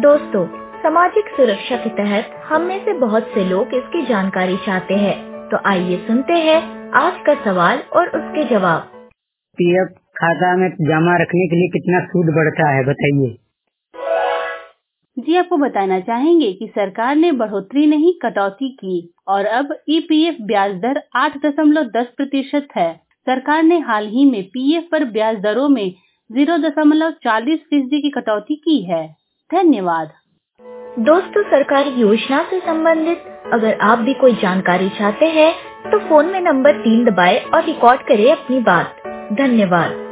दोस्तों, सामाजिक सुरक्षा के तहत हम में से बहुत से लोग इसकी जानकारी चाहते हैं, तो आइए सुनते हैं आज का सवाल और उसके जवाब। पीएफ खाता में जमा रखने के लिए कितना सूद बढ़ता है, बताइए। जी, आपको बताना चाहेंगे कि सरकार ने बढ़ोतरी नहीं कटौती की और अब ईपीएफ ब्याज दर 8.10% है। सरकार ने हाल ही में पीएफ पर ब्याज दरों में 0.40% की कटौती की है। धन्यवाद। दोस्तों, सरकारी योजना से संबंधित अगर आप भी कोई जानकारी चाहते हैं तो फोन में नंबर 3 दबाएं और रिकॉर्ड करें अपनी बात। धन्यवाद।